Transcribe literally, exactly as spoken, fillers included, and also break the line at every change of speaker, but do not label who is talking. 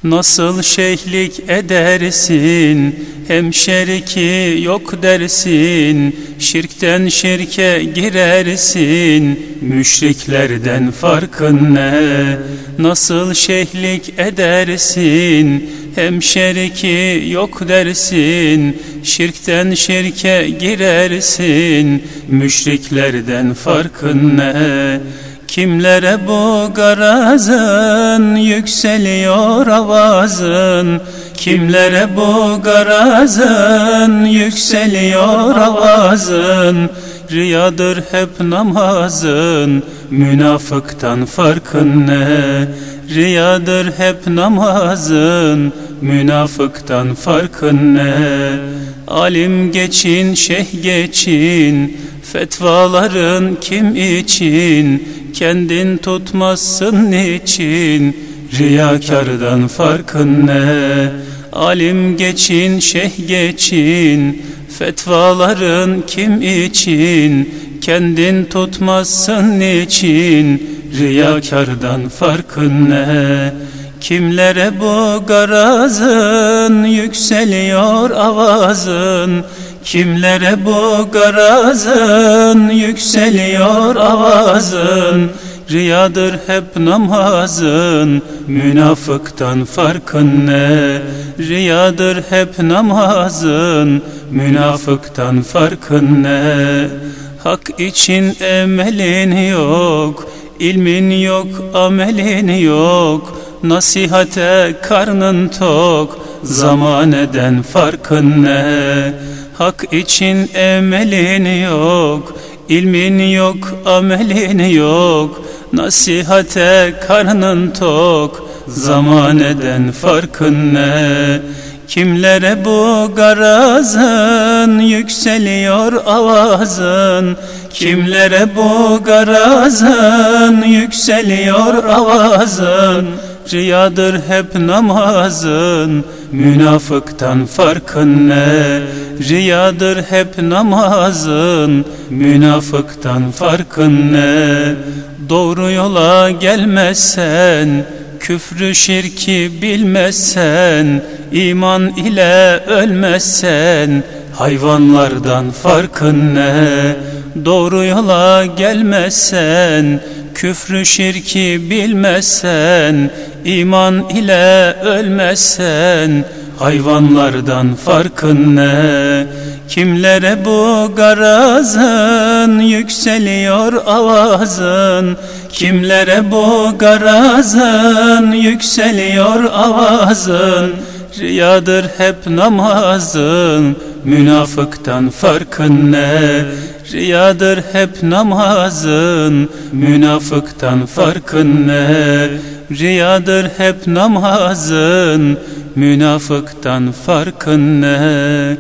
Nasıl şeyhlik edersin, hem şeriki yok dersin, şirkten şirke girersin, müşriklerden farkın ne? Nasıl şeyhlik edersin, hem şeriki yok dersin, şirkten şirke girersin, müşriklerden farkın ne? Kimlere bu garazın, yükseliyor avazın? Kimlere bu garazın, yükseliyor avazın? Riyadır hep namazın, münafıktan farkın ne? Riyadır hep namazın, münafıktan farkın ne? Alim geçin, şeyh geçin, fetvaların kim için? Kendin tutmazsın niçin? Riyakardan farkın ne? Alim geçin, şeyh geçin, fetvaların kim için? Kendin tutmazsın niçin? Riyakardan farkın ne? Kimlere bu garazın, yükseliyor avazın? Kimlere bu garazın, yükseliyor avazın? Riyadır hep namazın, münafıktan farkın ne? Riyadır hep namazın, münafıktan farkın ne? Hak için emelin yok, ilmin yok, amelin yok, nasihate karnın tok, zamaneden farkın ne? Hak için emelin yok, ilmin yok, amelin yok, nasihate karnın tok, zamaneden farkın ne? Kimlere bu garazın, yükseliyor avazın? Kimlere bu garazın, yükseliyor avazın? Riyadır hep namazın, münafıktan farkın ne? Riyadır hep namazın, münafıktan farkın ne? Doğru yola gelmezsen, küfrü şirki bilmezsen, iman ile ölmezsen, hayvanlardan farkın ne? Doğru yola gelmezsen, küfrü şirki bilmezsen, iman ile ölmezsen, hayvanlardan farkın ne? Kimlere bu garazın, yükseliyor avazın? Kimlere bu garazın, yükseliyor avazın? Riyadır hep namazın, münafıktan farkın ne? Riyadır hep namazın, münafıktan farkın ne? Riyadır hep namazın, münafıktan farkın ne?